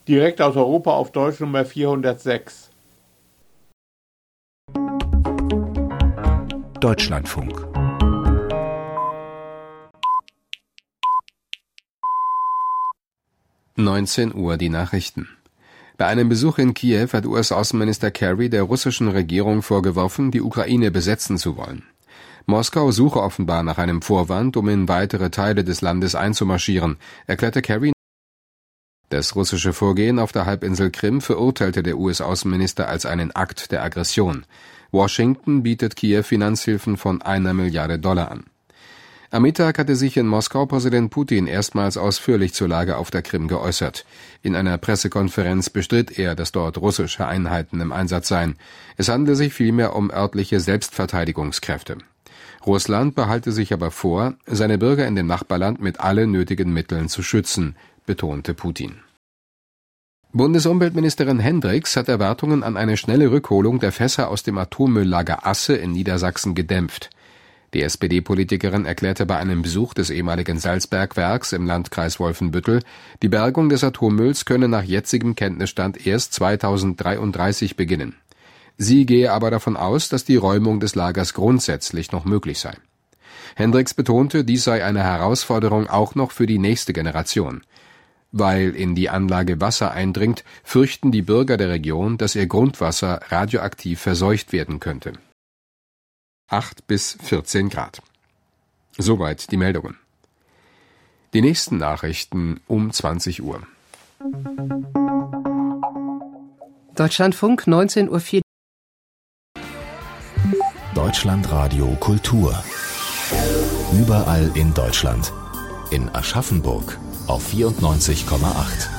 Direkt aus Europa auf Deutsch Nummer 406. Deutschlandfunk. (19 Uhr) die Nachrichten. Bei einem Besuch in Kiew hat US-Außenminister Kerry der russischen Regierung vorgeworfen, die Ukraine besetzen zu wollen. Moskau suche offenbar nach einem Vorwand, um in weitere Teile des Landes einzumarschieren, erklärte Kerry. Das russische Vorgehen auf der Halbinsel Krim verurteilte der US-Außenminister als einen Akt der Aggression. Washington bietet Kiew Finanzhilfen von $1 Milliarde an. Am Mittag hatte sich in Moskau Präsident Putin erstmals ausführlich zur Lage auf der Krim geäußert. In einer Pressekonferenz bestritt er, dass dort russische Einheiten im Einsatz seien. Es handele sich vielmehr um örtliche Selbstverteidigungskräfte. Russland behalte sich aber vor, seine Bürger in dem Nachbarland mit allen nötigen Mitteln zu schützen, betonte Putin. Bundesumweltministerin Hendricks hat Erwartungen an eine schnelle Rückholung der Fässer aus dem Atommülllager Asse in Niedersachsen gedämpft. Die SPD-Politikerin erklärte bei einem Besuch des ehemaligen Salzbergwerks im Landkreis Wolfenbüttel, die Bergung des Atommülls könne nach jetzigem Kenntnisstand erst 2033 beginnen. Sie gehe aber davon aus, dass die Räumung des Lagers grundsätzlich noch möglich sei. Hendricks betonte, dies sei eine Herausforderung auch noch für die nächste Generation. Weil in die Anlage Wasser eindringt, fürchten die Bürger der Region, dass ihr Grundwasser radioaktiv verseucht werden könnte. 8 bis 14 Grad. Soweit die Meldungen. Die nächsten Nachrichten um 20 Uhr. Deutschlandfunk 19:04 Uhr. Deutschlandradio Kultur. Überall in Deutschland. In Aschaffenburg auf 94,8.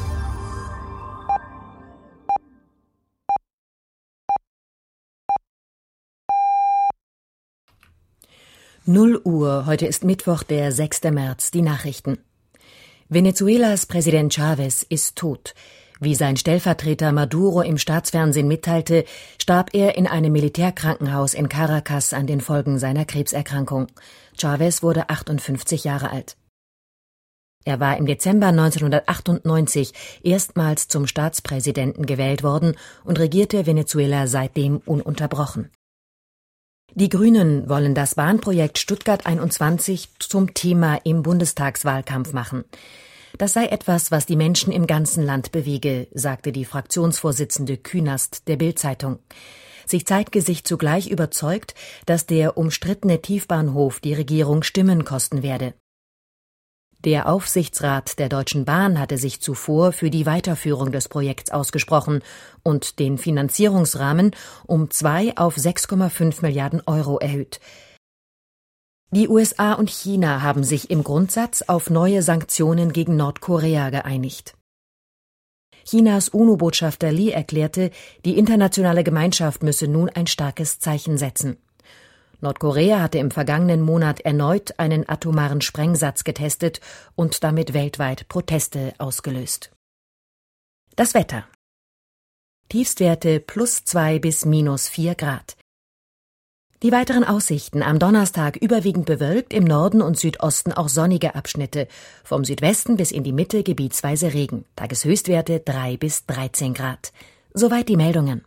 0 Uhr, heute ist Mittwoch, der 6. März, die Nachrichten. Venezuelas Präsident Chávez ist tot. Wie sein Stellvertreter Maduro im Staatsfernsehen mitteilte, starb er in einem Militärkrankenhaus in Caracas an den Folgen seiner Krebserkrankung. Chávez wurde 58 Jahre alt. Er war im Dezember 1998 erstmals zum Staatspräsidenten gewählt worden und regierte Venezuela seitdem ununterbrochen. Die Grünen wollen das Bahnprojekt Stuttgart 21 zum Thema im Bundestagswahlkampf machen. Das sei etwas, was die Menschen im ganzen Land bewege, sagte die Fraktionsvorsitzende Künast der Bild-Zeitung. Sie zeigte sich zugleich überzeugt, dass der umstrittene Tiefbahnhof die Regierung Stimmen kosten werde. Der Aufsichtsrat der Deutschen Bahn hatte sich zuvor für die Weiterführung des Projekts ausgesprochen und den Finanzierungsrahmen um 2 auf 6,5 Milliarden Euro erhöht. Die USA und China haben sich im Grundsatz auf neue Sanktionen gegen Nordkorea geeinigt. Chinas UNO-Botschafter Li erklärte, die internationale Gemeinschaft müsse nun ein starkes Zeichen setzen. Nordkorea hatte im vergangenen Monat erneut einen atomaren Sprengsatz getestet und damit weltweit Proteste ausgelöst. Das Wetter. Tiefstwerte +2 bis -4 Grad. Die weiteren Aussichten: am Donnerstag überwiegend bewölkt, im Norden und Südosten auch sonnige Abschnitte, vom Südwesten bis in die Mitte gebietsweise Regen, Tageshöchstwerte 3 bis 13 Grad. Soweit die Meldungen.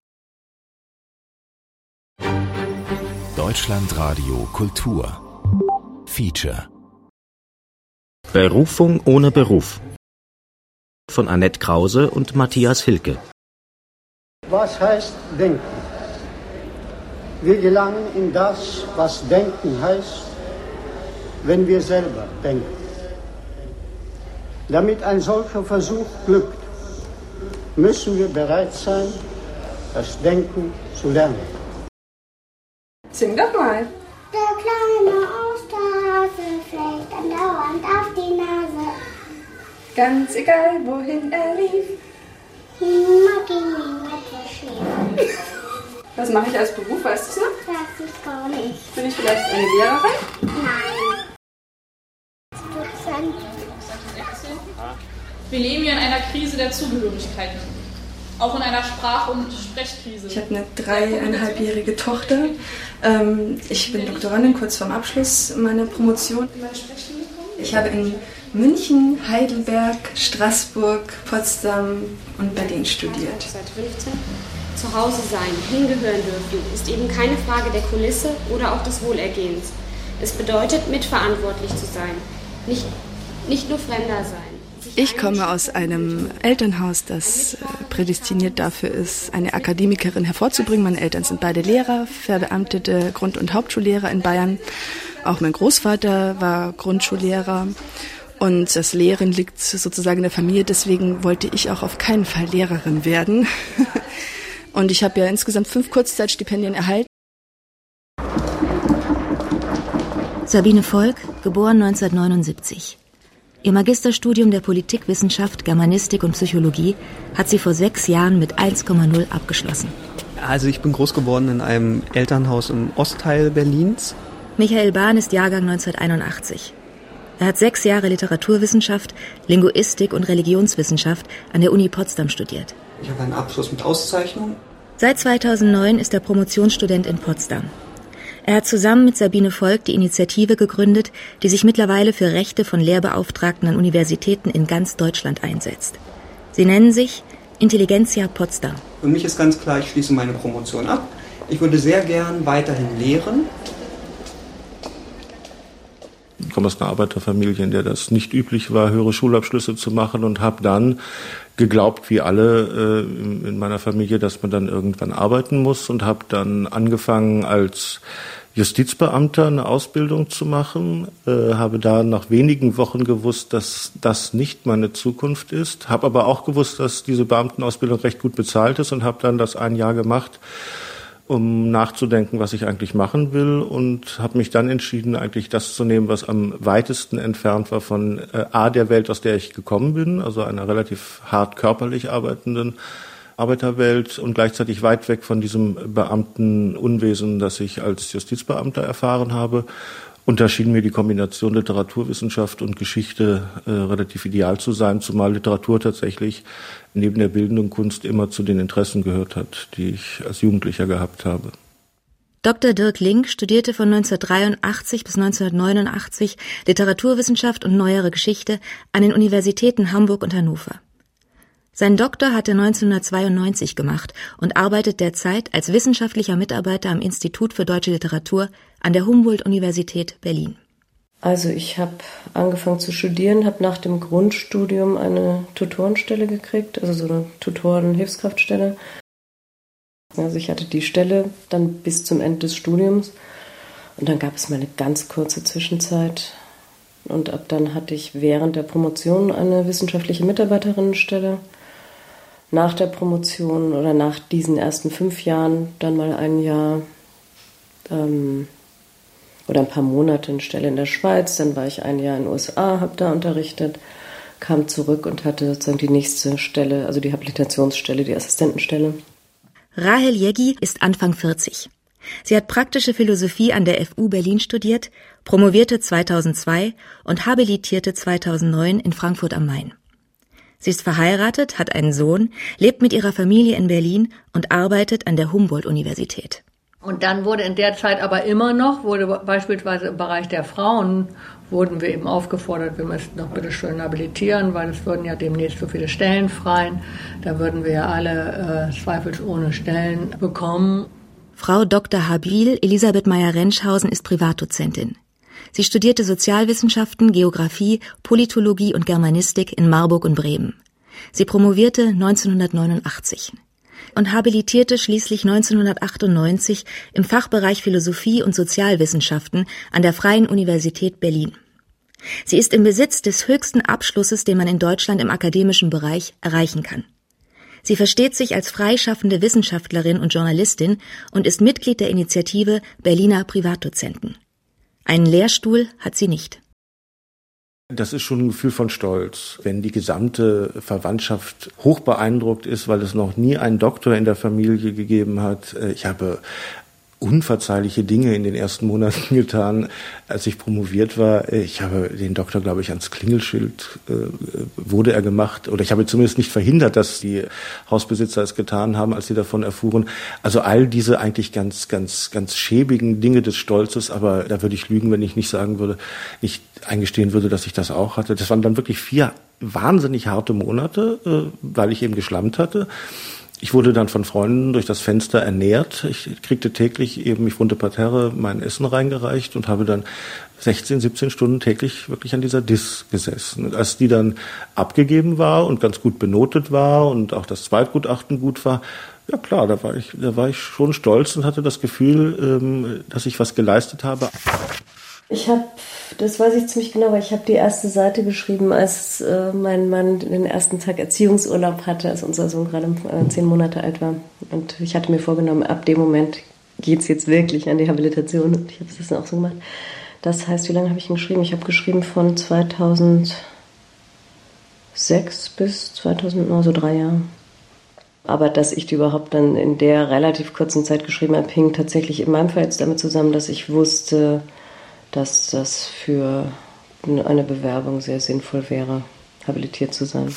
Deutschlandradio Kultur. Feature. Berufung ohne Beruf. Von Annette Krause und Matthias Hilke. Was heißt denken? Wir gelangen in das, was denken heißt, wenn wir selber denken. Damit ein solcher Versuch glückt, müssen wir bereit sein, das Denken zu lernen. Sing doch mal. Der kleine Osterhase fällt andauernd auf die Nase. Ganz egal, wohin er lief. Immer ging ihm etwas schief. Was mache ich als Beruf, weißt du es noch? Weiß ich gar nicht. Bin ich vielleicht eine Lehrerin? Nein. Wir leben ja in einer Krise der Zugehörigkeiten. Auch in einer Sprach- und Sprechkrise. Ich habe eine 3,5-jährige Tochter. Ich bin Doktorandin, kurz vorm Abschluss meiner Promotion. In meine Sprechstunde kommen? Ich habe in München, Heidelberg, Straßburg, Potsdam und Berlin studiert. Seit 15 zu Hause sein, hingehören dürfen, ist eben keine Frage der Kulisse oder auch des Wohlergehens. Es bedeutet, mitverantwortlich zu sein, nicht nur Fremder sein. Ich komme aus einem Elternhaus, das prädestiniert dafür ist, eine Akademikerin hervorzubringen. Meine Eltern sind beide Lehrer, verbeamtete Grund- und Hauptschullehrer in Bayern. Auch mein Großvater war Grundschullehrer. Und das Lehren liegt sozusagen in der Familie. Deswegen wollte ich auch auf keinen Fall Lehrerin werden. Und ich habe ja insgesamt 5 Kurzzeitstipendien erhalten. Sabine Volk, geboren 1979. Ihr Magisterstudium der Politikwissenschaft, Germanistik und Psychologie hat sie vor 6 Jahren mit 1,0 abgeschlossen. Also ich bin groß geworden in einem Elternhaus im Ostteil Berlins. Michael Bahn ist Jahrgang 1981. Er hat 6 Jahre Literaturwissenschaft, Linguistik und Religionswissenschaft an der Uni Potsdam studiert. Ich habe einen Abschluss mit Auszeichnung. Seit 2009 ist er Promotionsstudent in Potsdam. Er hat zusammen mit Sabine Volk die Initiative gegründet, die sich mittlerweile für Rechte von Lehrbeauftragten an Universitäten in ganz Deutschland einsetzt. Sie nennen sich Intelligentsia Potsdam. Für mich ist ganz klar, ich schließe meine Promotion ab. Ich würde sehr gern weiterhin lehren. Ich komme aus einer Arbeiterfamilie, in der das nicht üblich war, höhere Schulabschlüsse zu machen, und habe dann geglaubt, wie alle in meiner Familie, dass man dann irgendwann arbeiten muss, und habe dann angefangen, als Justizbeamter eine Ausbildung zu machen, habe da nach wenigen Wochen gewusst, dass das nicht meine Zukunft ist, habe aber auch gewusst, dass diese Beamtenausbildung recht gut bezahlt ist, und habe dann das 1 Jahr gemacht, um nachzudenken, was ich eigentlich machen will, und habe mich dann entschieden, eigentlich das zu nehmen, was am weitesten entfernt war von der Welt, aus der ich gekommen bin, also einer relativ hart körperlich arbeitenden Arbeiterwelt, und gleichzeitig weit weg von diesem Beamtenunwesen, das ich als Justizbeamter erfahren habe. Und da schien mir die Kombination Literaturwissenschaft und Geschichte relativ ideal zu sein, zumal Literatur tatsächlich neben der bildenden Kunst immer zu den Interessen gehört hat, die ich als Jugendlicher gehabt habe. Dr. Dirk Link studierte von 1983 bis 1989 Literaturwissenschaft und Neuere Geschichte an den Universitäten Hamburg und Hannover. Sein Doktor hat er 1992 gemacht und arbeitet derzeit als wissenschaftlicher Mitarbeiter am Institut für Deutsche Literatur an der Humboldt-Universität Berlin. Also ich habe angefangen zu studieren, habe nach dem Grundstudium eine Tutorenstelle gekriegt, also so eine Tutoren-Hilfskraftstelle. Also ich hatte die Stelle dann bis zum Ende des Studiums, und dann gab es mal eine ganz kurze Zwischenzeit, und ab dann hatte ich während der Promotion eine wissenschaftliche Mitarbeiterinnenstelle. Nach der Promotion oder nach diesen ersten 5 Jahren dann mal 1 Jahr oder ein paar Monate eine Stelle in der Schweiz. Dann war ich 1 Jahr in den USA, habe da unterrichtet, kam zurück und hatte sozusagen die nächste Stelle, also die Habilitationsstelle, die Assistentenstelle. Rahel Jeggi ist Anfang 40. Sie hat praktische Philosophie an der FU Berlin studiert, promovierte 2002 und habilitierte 2009 in Frankfurt am Main. Sie ist verheiratet, hat einen Sohn, lebt mit ihrer Familie in Berlin und arbeitet an der Humboldt-Universität. Und dann wurde in der Zeit aber immer noch, beispielsweise im Bereich der Frauen, wurden wir eben aufgefordert, wir müssten doch bitte schön habilitieren, weil es würden ja demnächst so viele Stellen freien. Da würden wir ja alle zweifelsohne Stellen bekommen. Frau Dr. Habil Elisabeth Meyer-Rentschhausen ist Privatdozentin. Sie studierte Sozialwissenschaften, Geographie, Politologie und Germanistik in Marburg und Bremen. Sie promovierte 1989 und habilitierte schließlich 1998 im Fachbereich Philosophie und Sozialwissenschaften an der Freien Universität Berlin. Sie ist im Besitz des höchsten Abschlusses, den man in Deutschland im akademischen Bereich erreichen kann. Sie versteht sich als freischaffende Wissenschaftlerin und Journalistin und ist Mitglied der Initiative Berliner Privatdozenten. Einen Lehrstuhl hat sie nicht. Das ist schon ein Gefühl von Stolz, wenn die gesamte Verwandtschaft hoch beeindruckt ist, weil es noch nie einen Doktor in der Familie gegeben hat. Ich habe unverzeihliche Dinge in den ersten Monaten getan, als ich promoviert war. Ich habe den Doktor, glaube ich, ans Klingelschild wurde er gemacht. Oder ich habe zumindest nicht verhindert, dass die Hausbesitzer es getan haben, als sie davon erfuhren. Also all diese eigentlich ganz schäbigen Dinge des Stolzes. Aber da würde ich lügen, wenn ich nicht eingestehen würde, dass ich das auch hatte. Das waren dann wirklich 4 wahnsinnig harte Monate, weil ich eben geschlammt hatte. Ich wurde dann von Freunden durch das Fenster ernährt. Ich kriegte täglich ich wohnte parterre, mein Essen reingereicht und habe dann 16, 17 Stunden täglich wirklich an dieser Dis gesessen. Und als die dann abgegeben war und ganz gut benotet war und auch das Zweitgutachten gut war, ja klar, da war ich schon stolz und hatte das Gefühl, dass ich was geleistet habe. Das weiß ich ziemlich genau, weil ich habe die erste Seite geschrieben, als mein Mann den ersten Tag Erziehungsurlaub hatte, als unser Sohn gerade 10 Monate alt war. Und ich hatte mir vorgenommen, ab dem Moment geht's jetzt wirklich an die Habilitation. Und ich habe das dann auch so gemacht. Das heißt, wie lange habe ich ihn geschrieben? Ich habe geschrieben von 2006 bis 2009, so 3 Jahre. Aber dass ich die überhaupt dann in der relativ kurzen Zeit geschrieben habe, hing tatsächlich in meinem Fall jetzt damit zusammen, dass ich wusste, dass das für eine Bewerbung sehr sinnvoll wäre, habilitiert zu sein.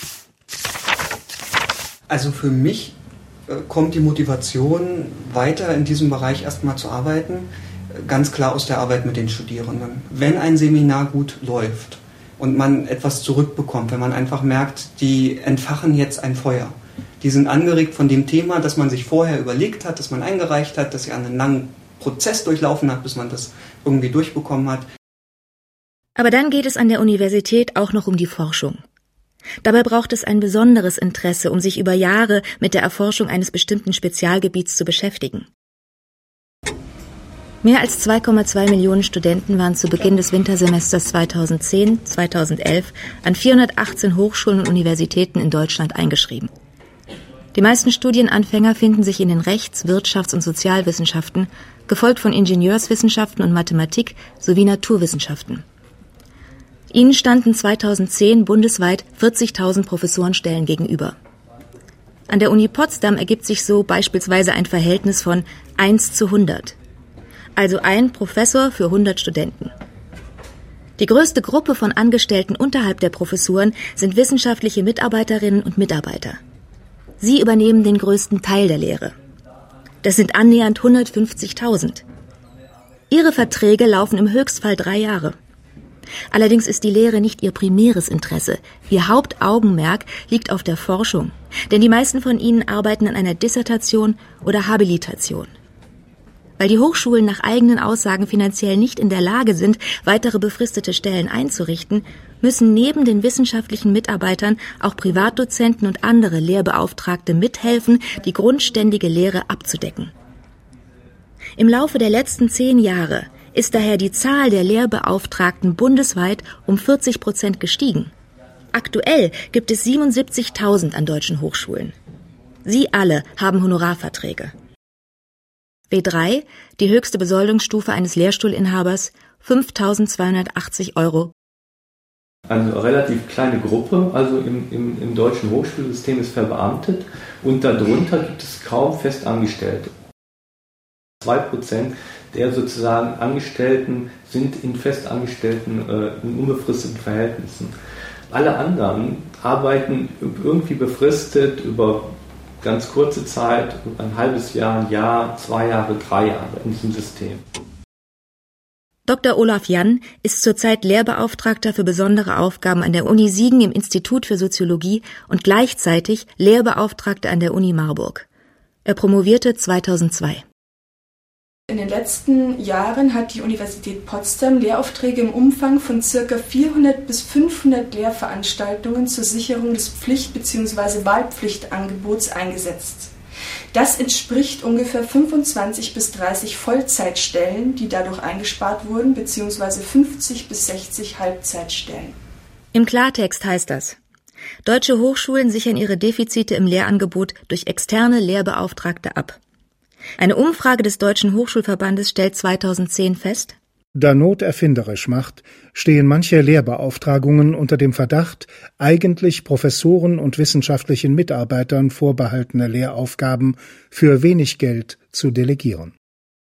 Also für mich kommt die Motivation, weiter in diesem Bereich erstmal zu arbeiten, ganz klar aus der Arbeit mit den Studierenden. Wenn ein Seminar gut läuft und man etwas zurückbekommt, wenn man einfach merkt, die entfachen jetzt ein Feuer. Die sind angeregt von dem Thema, das man sich vorher überlegt hat, das man eingereicht hat, das ja einen langen Prozess durchlaufen hat, bis man das irgendwie durchbekommen hat. Aber dann geht es an der Universität auch noch um die Forschung. Dabei braucht es ein besonderes Interesse, um sich über Jahre mit der Erforschung eines bestimmten Spezialgebiets zu beschäftigen. Mehr als 2,2 Millionen Studenten waren zu Beginn des Wintersemesters 2010/2011 an 418 Hochschulen und Universitäten in Deutschland eingeschrieben. Die meisten Studienanfänger finden sich in den Rechts-, Wirtschafts- und Sozialwissenschaften, gefolgt von Ingenieurswissenschaften und Mathematik sowie Naturwissenschaften. Ihnen standen 2010 bundesweit 40.000 Professorenstellen gegenüber. An der Uni Potsdam ergibt sich so beispielsweise ein Verhältnis von 1:100, also ein Professor für 100 Studenten. Die größte Gruppe von Angestellten unterhalb der Professuren sind wissenschaftliche Mitarbeiterinnen und Mitarbeiter. Sie übernehmen den größten Teil der Lehre. Das sind annähernd 150.000. Ihre Verträge laufen im Höchstfall 3 Jahre. Allerdings ist die Lehre nicht ihr primäres Interesse. Ihr Hauptaugenmerk liegt auf der Forschung, denn die meisten von ihnen arbeiten an einer Dissertation oder Habilitation. Weil die Hochschulen nach eigenen Aussagen finanziell nicht in der Lage sind, weitere befristete Stellen einzurichten, müssen neben den wissenschaftlichen Mitarbeitern auch Privatdozenten und andere Lehrbeauftragte mithelfen, die grundständige Lehre abzudecken. Im Laufe der letzten 10 Jahre ist daher die Zahl der Lehrbeauftragten bundesweit um 40% gestiegen. Aktuell gibt es 77.000 an deutschen Hochschulen. Sie alle haben Honorarverträge. W3, die höchste Besoldungsstufe eines Lehrstuhlinhabers, 5.280 €. Eine relativ kleine Gruppe, also im deutschen Hochschulsystem ist verbeamtet und darunter gibt es kaum Festangestellte. 2% der sozusagen Angestellten sind in festangestellten, in unbefristeten Verhältnissen. Alle anderen arbeiten irgendwie befristet über ganz kurze Zeit, ein halbes Jahr, ein Jahr, 2 Jahre, 3 Jahre in diesem System. Dr. Olaf Jann ist zurzeit Lehrbeauftragter für besondere Aufgaben an der Uni Siegen im Institut für Soziologie und gleichzeitig Lehrbeauftragter an der Uni Marburg. Er promovierte 2002. In den letzten Jahren hat die Universität Potsdam Lehraufträge im Umfang von ca. 400 bis 500 Lehrveranstaltungen zur Sicherung des Pflicht- bzw. Wahlpflichtangebots eingesetzt. Das entspricht ungefähr 25 bis 30 Vollzeitstellen, die dadurch eingespart wurden, bzw. 50 bis 60 Halbzeitstellen. Im Klartext heißt das: Deutsche Hochschulen sichern ihre Defizite im Lehrangebot durch externe Lehrbeauftragte ab. Eine Umfrage des Deutschen Hochschulverbandes stellt 2010 fest: Da Not erfinderisch macht, stehen manche Lehrbeauftragungen unter dem Verdacht, eigentlich Professoren und wissenschaftlichen Mitarbeitern vorbehaltene Lehraufgaben für wenig Geld zu delegieren.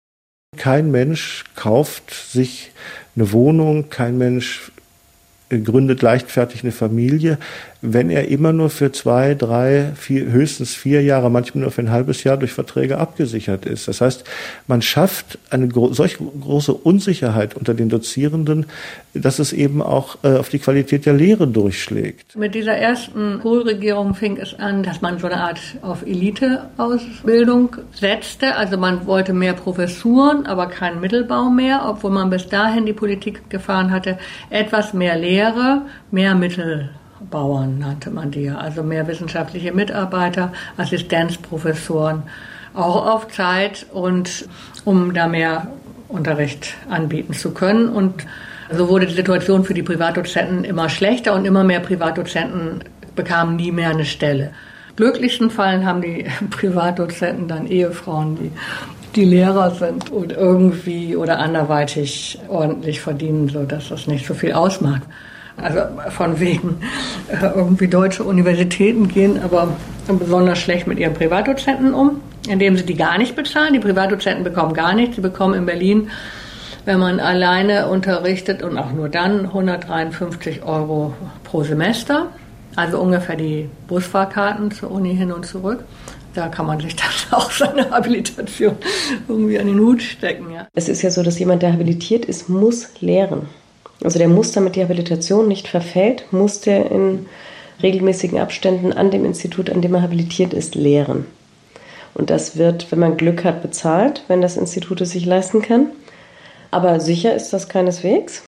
Kein Mensch kauft sich eine Wohnung, kein Mensch gründet leichtfertig eine Familie, wenn er immer nur für 2, 3, 4, höchstens 4 Jahre, manchmal nur für ein halbes Jahr durch Verträge abgesichert ist. Das heißt, man schafft eine solch große Unsicherheit unter den Dozierenden, dass es eben auch auf die Qualität der Lehre durchschlägt. Mit dieser ersten Kohl-Regierung fing es an, dass man so eine Art auf Elite-Ausbildung setzte. Also man wollte mehr Professuren, aber keinen Mittelbau mehr, obwohl man bis dahin die Politik gefahren hatte, etwas mehr Lehre, mehr Mittelbauern nannte man die, also mehr wissenschaftliche Mitarbeiter, Assistenzprofessoren, auch auf Zeit und um da mehr Unterricht anbieten zu können. Und so wurde die Situation für die Privatdozenten immer schlechter und immer mehr Privatdozenten bekamen nie mehr eine Stelle. Glücklichsten Fallen haben die Privatdozenten dann Ehefrauen, die Lehrer sind und irgendwie oder anderweitig ordentlich verdienen, sodass das nicht so viel ausmacht. Also von wegen irgendwie deutsche Universitäten gehen aber besonders schlecht mit ihren Privatdozenten um, indem sie die gar nicht bezahlen. Die Privatdozenten bekommen gar nichts. Sie bekommen in Berlin, wenn man alleine unterrichtet und auch nur dann, 153 € pro Semester. Also ungefähr die Busfahrkarten zur Uni hin und zurück. Da kann man sich dann auch seine Habilitation irgendwie an den Hut stecken. Ja. Es ist ja so, dass jemand, der habilitiert ist, muss lehren. Also der muss, damit die Habilitation nicht verfällt, muss der in regelmäßigen Abständen an dem Institut, an dem er habilitiert ist, lehren. Und das wird, wenn man Glück hat, bezahlt, wenn das Institut es sich leisten kann. Aber sicher ist das keineswegs.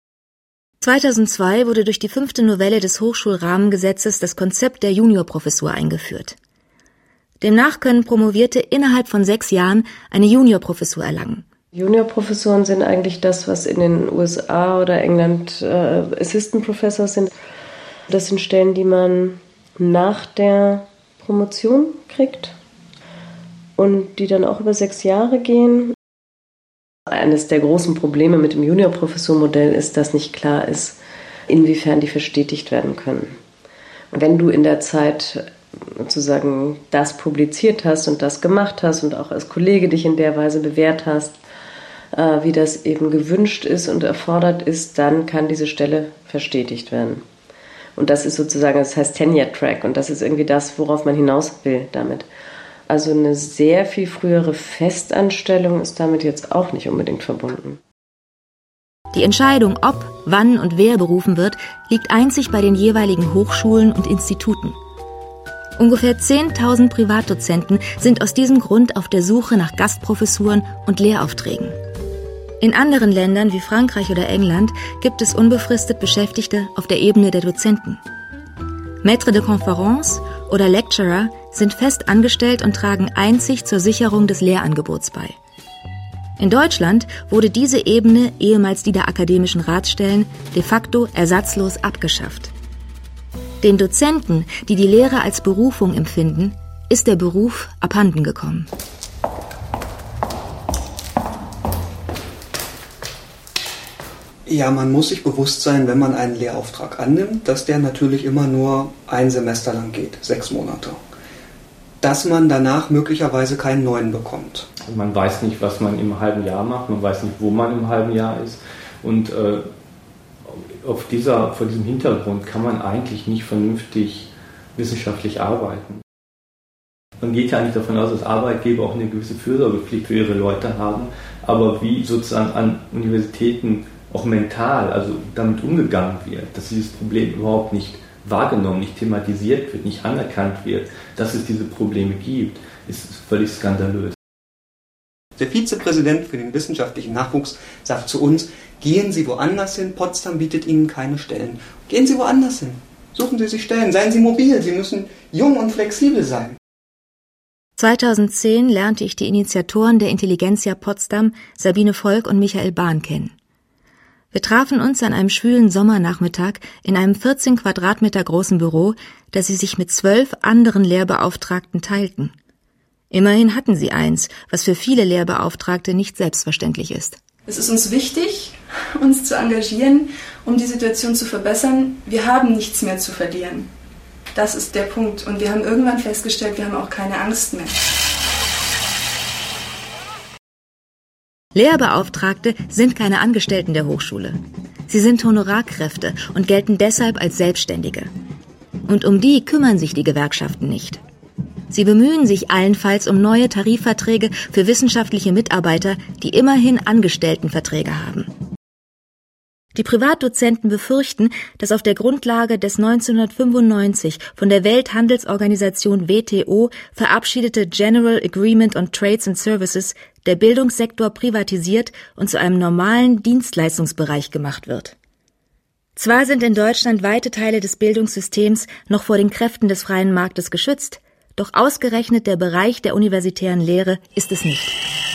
2002 wurde durch die 5. Novelle des Hochschulrahmengesetzes das Konzept der Juniorprofessur eingeführt. Demnach können Promovierte innerhalb von 6 Jahren eine Juniorprofessur erlangen. Juniorprofessoren sind eigentlich das, was in den USA oder England Assistant Professors sind. Das sind Stellen, die man nach der Promotion kriegt und die dann auch über 6 Jahre gehen. Eines der großen Probleme mit dem Juniorprofessurmodell ist, dass nicht klar ist, inwiefern die verstetigt werden können. Und wenn du in der Zeit sozusagen das publiziert hast und das gemacht hast und auch als Kollege dich in der Weise bewährt hast, wie das eben gewünscht ist und erfordert ist, dann kann diese Stelle verstetigt werden. Und das ist sozusagen, das heißt Tenure Track und das ist irgendwie das, worauf man hinaus will damit. Also eine sehr viel frühere Festanstellung ist damit jetzt auch nicht unbedingt verbunden. Die Entscheidung, ob, wann und wer berufen wird, liegt einzig bei den jeweiligen Hochschulen und Instituten. Ungefähr 10.000 Privatdozenten sind aus diesem Grund auf der Suche nach Gastprofessuren und Lehraufträgen. In anderen Ländern wie Frankreich oder England gibt es unbefristet Beschäftigte auf der Ebene der Dozenten. Maître de Conférence oder Lecturer sind fest angestellt und tragen einzig zur Sicherung des Lehrangebots bei. In Deutschland wurde diese Ebene, ehemals die der akademischen Ratsstellen, de facto ersatzlos abgeschafft. Den Dozenten, die die Lehre als Berufung empfinden, ist der Beruf abhanden gekommen. Ja, man muss sich bewusst sein, wenn man einen Lehrauftrag annimmt, dass der natürlich immer nur ein Semester lang geht, 6 Monate. Dass man danach möglicherweise keinen neuen bekommt. Man weiß nicht, was man im halben Jahr macht, man weiß nicht, wo man im halben Jahr ist. Und vor diesem Hintergrund kann man eigentlich nicht vernünftig wissenschaftlich arbeiten. Man geht ja eigentlich davon aus, dass Arbeitgeber auch eine gewisse Fürsorgepflicht für ihre Leute haben, aber wie sozusagen an Universitäten auch mental, also damit umgegangen wird, dass dieses Problem überhaupt nicht wahrgenommen, nicht thematisiert wird, nicht anerkannt wird, dass es diese Probleme gibt, ist völlig skandalös. Der Vizepräsident für den wissenschaftlichen Nachwuchs sagt zu uns, gehen Sie woanders hin, Potsdam bietet Ihnen keine Stellen. Gehen Sie woanders hin, suchen Sie sich Stellen, seien Sie mobil, Sie müssen jung und flexibel sein. 2010 lernte ich die Initiatoren der Intelligenzia Potsdam, Sabine Volk und Michael Bahn, kennen. Wir trafen uns an einem schwülen Sommernachmittag in einem 14 Quadratmeter großen Büro, das sie sich mit 12 anderen Lehrbeauftragten teilten. Immerhin hatten sie eins, was für viele Lehrbeauftragte nicht selbstverständlich ist. Es ist uns wichtig, uns zu engagieren, um die Situation zu verbessern. Wir haben nichts mehr zu verlieren. Das ist der Punkt. Und wir haben irgendwann festgestellt, wir haben auch keine Angst mehr. Lehrbeauftragte sind keine Angestellten der Hochschule. Sie sind Honorarkräfte und gelten deshalb als Selbstständige. Und um die kümmern sich die Gewerkschaften nicht. Sie bemühen sich allenfalls um neue Tarifverträge für wissenschaftliche Mitarbeiter, die immerhin Angestelltenverträge haben. Die Privatdozenten befürchten, dass auf der Grundlage des 1995 von der Welthandelsorganisation WTO verabschiedete General Agreement on Trades and Services der Bildungssektor privatisiert und zu einem normalen Dienstleistungsbereich gemacht wird. Zwar sind in Deutschland weite Teile des Bildungssystems noch vor den Kräften des freien Marktes geschützt, doch ausgerechnet der Bereich der universitären Lehre ist es nicht.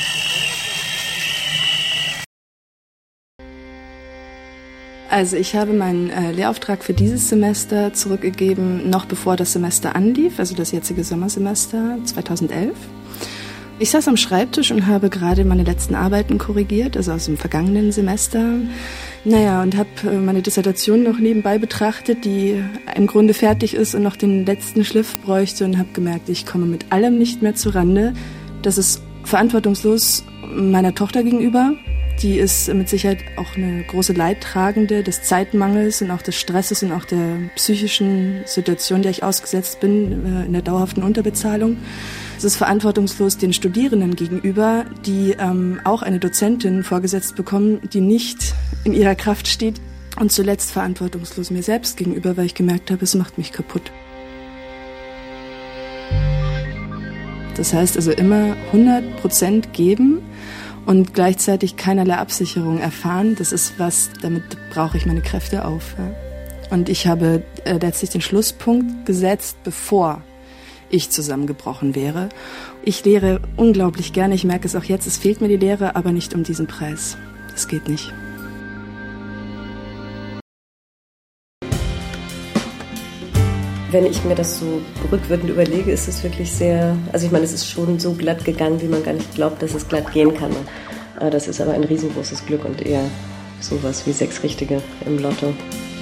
Also ich habe meinen Lehrauftrag für dieses Semester zurückgegeben, noch bevor das Semester anlief, also das jetzige Sommersemester 2011. Ich saß am Schreibtisch und habe gerade meine letzten Arbeiten korrigiert, also aus dem vergangenen Semester. Und habe meine Dissertation noch nebenbei betrachtet, die im Grunde fertig ist und noch den letzten Schliff bräuchte, und habe gemerkt, ich komme mit allem nicht mehr zurande. Das ist verantwortungslos meiner Tochter gegenüber. Die ist mit Sicherheit auch eine große Leidtragende des Zeitmangels und auch des Stresses und auch der psychischen Situation, der ich ausgesetzt bin, in der dauerhaften Unterbezahlung. Es ist verantwortungslos den Studierenden gegenüber, die auch eine Dozentin vorgesetzt bekommen, die nicht in ihrer Kraft steht. Und zuletzt verantwortungslos mir selbst gegenüber, weil ich gemerkt habe, es macht mich kaputt. Das heißt also immer 100% geben und gleichzeitig keinerlei Absicherung erfahren. Das ist was, damit brauche ich meine Kräfte auf. Ja. Und ich habe letztlich den Schlusspunkt gesetzt, bevor ich zusammengebrochen wäre. Ich lehre unglaublich gerne, ich merke es auch jetzt, es fehlt mir die Lehre, aber nicht um diesen Preis. Das geht nicht. Wenn ich mir das so rückwirkend überlege, ist es wirklich sehr, also ich meine, es ist schon so glatt gegangen, wie man gar nicht glaubt, dass es glatt gehen kann. Das ist aber ein riesengroßes Glück und eher sowas wie 6 Richtige im Lotto.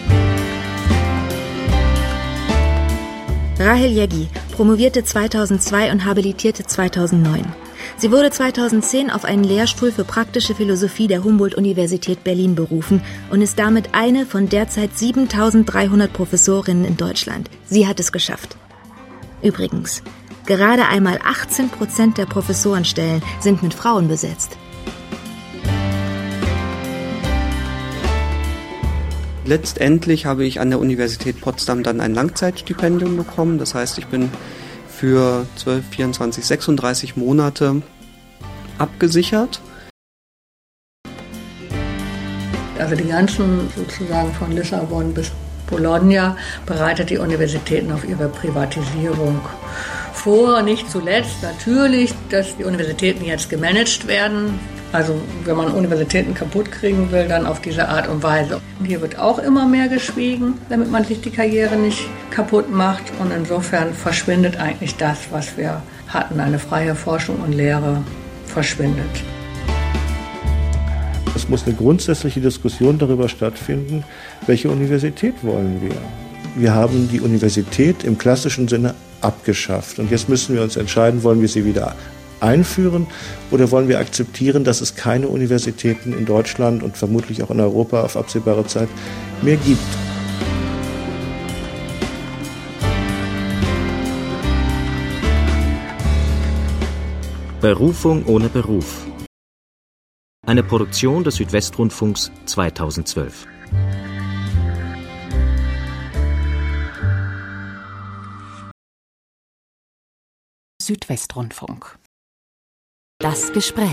Rahel Jeggi promovierte 2002 und habilitierte 2009. Sie wurde 2010 auf einen Lehrstuhl für praktische Philosophie der Humboldt-Universität Berlin berufen und ist damit eine von derzeit 7.300 Professorinnen in Deutschland. Sie hat es geschafft. Übrigens, gerade einmal 18% der Professorenstellen sind mit Frauen besetzt. Letztendlich habe ich an der Universität Potsdam dann ein Langzeitstipendium bekommen. Das heißt, ich bin für 12, 24, 36 Monate abgesichert. Also die ganzen sozusagen von Lissabon bis Bologna bereitet die Universitäten auf ihre Privatisierung vor. Nicht zuletzt natürlich, dass die Universitäten jetzt gemanagt werden. Also wenn man Universitäten kaputt kriegen will, dann auf diese Art und Weise. Und hier wird auch immer mehr geschwiegen, damit man sich die Karriere nicht kaputt macht. Und insofern verschwindet eigentlich das, was wir hatten. Eine freie Forschung und Lehre verschwindet. Es muss eine grundsätzliche Diskussion darüber stattfinden, welche Universität wollen wir. Wir haben die Universität im klassischen Sinne abgeschafft. Und jetzt müssen wir uns entscheiden, wollen wir sie wieder einführen oder wollen wir akzeptieren, dass es keine Universitäten in Deutschland und vermutlich auch in Europa auf absehbare Zeit mehr gibt. Berufung ohne Beruf. Eine Produktion des Südwestrundfunks 2012. Südwestrundfunk. Das Gespräch.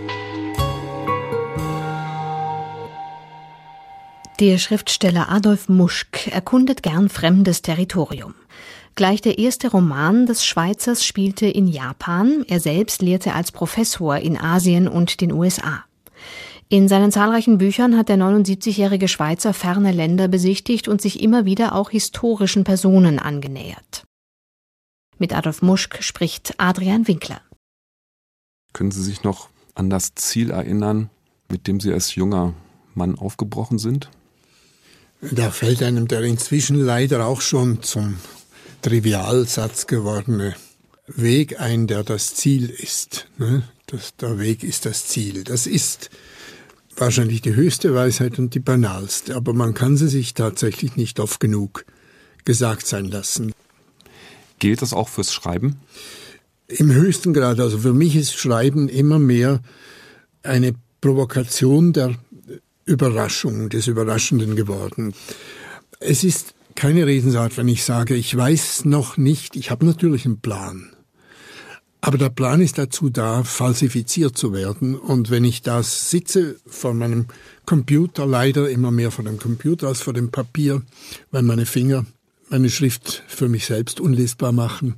Der Schriftsteller Adolf Muschk erkundet gern fremdes Territorium. Gleich der erste Roman des Schweizers spielte in Japan. Er selbst lehrte als Professor in Asien und den USA. In seinen zahlreichen Büchern hat der 79-jährige Schweizer ferne Länder besichtigt und sich immer wieder auch historischen Personen angenähert. Mit Adolf Muschk spricht Adrian Winkler. Können Sie sich noch an das Ziel erinnern, mit dem Sie als junger Mann aufgebrochen sind? Da fällt einem der inzwischen leider auch schon zum Trivialsatz gewordene Weg ein, der das Ziel ist. Der Weg ist das Ziel. Das ist wahrscheinlich die höchste Weisheit und die banalste, aber man kann sie sich tatsächlich nicht oft genug gesagt sein lassen. Gilt das auch fürs Schreiben? Im höchsten Grad. Also für mich ist Schreiben immer mehr eine Provokation der Überraschung, des Überraschenden geworden. Es ist keine Redensart, wenn ich sage, ich weiß noch nicht, ich habe natürlich einen Plan. Aber der Plan ist dazu da, falsifiziert zu werden. Und wenn ich da sitze vor meinem Computer, leider immer mehr vor dem Computer als vor dem Papier, weil meine Finger meine Schrift für mich selbst unlesbar machen,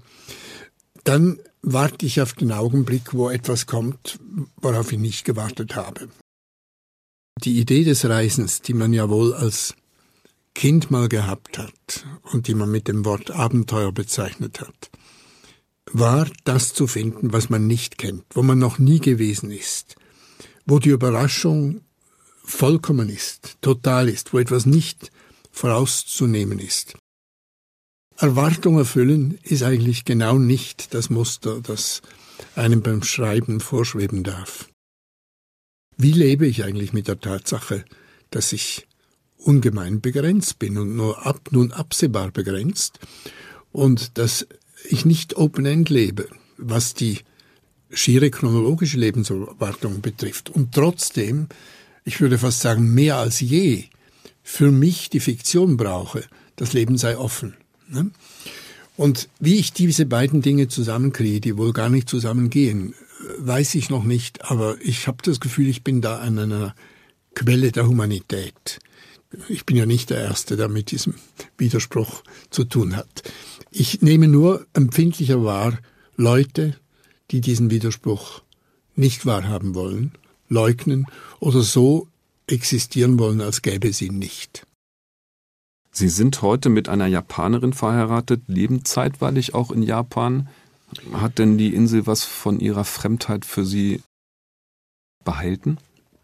dann warte ich auf den Augenblick, wo etwas kommt, worauf ich nicht gewartet habe. Die Idee des Reisens, die man ja wohl als Kind mal gehabt hat und die man mit dem Wort Abenteuer bezeichnet hat, war das zu finden, was man nicht kennt, wo man noch nie gewesen ist, wo die Überraschung vollkommen ist, total ist, wo etwas nicht vorauszunehmen ist. Erwartung erfüllen ist eigentlich genau nicht das Muster, das einem beim Schreiben vorschweben darf. Wie lebe ich eigentlich mit der Tatsache, dass ich ungemein begrenzt bin und nun absehbar begrenzt und dass ich nicht Open-End lebe, was die schiere chronologische Lebenserwartung betrifft. Und trotzdem, ich würde fast sagen, mehr als je, für mich die Fiktion brauche, das Leben sei offen. Ne? Und wie ich diese beiden Dinge zusammenkriege, die wohl gar nicht zusammengehen, weiß ich noch nicht, aber ich habe das Gefühl, ich bin da an einer Quelle der Humanität. Ich bin ja nicht der Erste, der mit diesem Widerspruch zu tun hat. Ich nehme nur empfindlicher wahr Leute, die diesen Widerspruch nicht wahrhaben wollen, leugnen oder so existieren wollen, als gäbe es ihn nicht. Sie sind heute mit einer Japanerin verheiratet, leben zeitweilig auch in Japan. Hat denn die Insel was von ihrer Fremdheit für Sie behalten?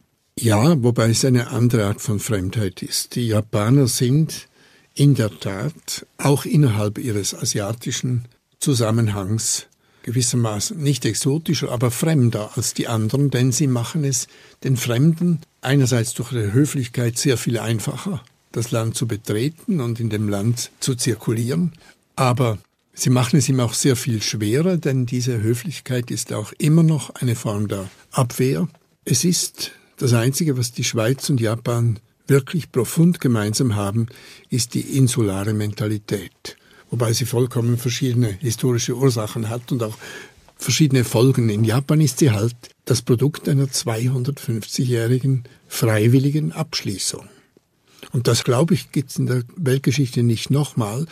Ja, wobei es eine andere Art von Fremdheit ist. Die Japaner sind in der Tat auch innerhalb ihres asiatischen Zusammenhangs gewissermaßen nicht exotischer, aber fremder als die anderen, denn sie machen es den Fremden einerseits durch ihre Höflichkeit sehr viel einfacher, das Land zu betreten und in dem Land zu zirkulieren, aber sie machen es ihm auch sehr viel schwerer, denn diese Höflichkeit ist auch immer noch eine Form der Abwehr. Es ist das Einzige, was die Schweiz und Japan wirklich profund gemeinsam haben, ist die insulare Mentalität, wobei sie vollkommen verschiedene historische Ursachen hat und auch verschiedene Folgen. In Japan ist sie halt das Produkt einer 250-jährigen freiwilligen Abschließung. Und das, glaube ich, gibt es in der Weltgeschichte nicht nochmal.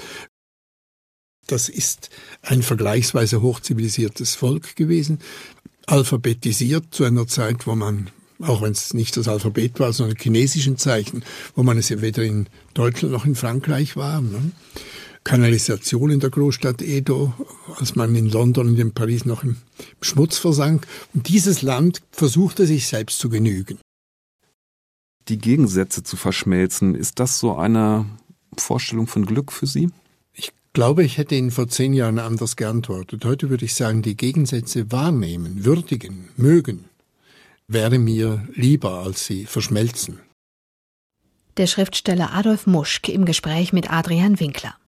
Das ist ein vergleichsweise hochzivilisiertes Volk gewesen, alphabetisiert zu einer Zeit, wo man, auch wenn es nicht das Alphabet war, sondern chinesischen Zeichen, wo man es ja weder in Deutschland noch in Frankreich war. Ne? Kanalisation in der Großstadt Edo, als man in London und in Paris noch im Schmutz versank. Und dieses Land versuchte sich selbst zu genügen. Die Gegensätze zu verschmelzen, ist das so eine Vorstellung von Glück für Sie? Ich glaube, ich hätte Ihnen vor 10 Jahren anders geantwortet. Heute würde ich sagen, die Gegensätze wahrnehmen, würdigen, mögen, wäre mir lieber, als sie verschmelzen. Der Schriftsteller Adolf Muschk im Gespräch mit Adrian Winkler.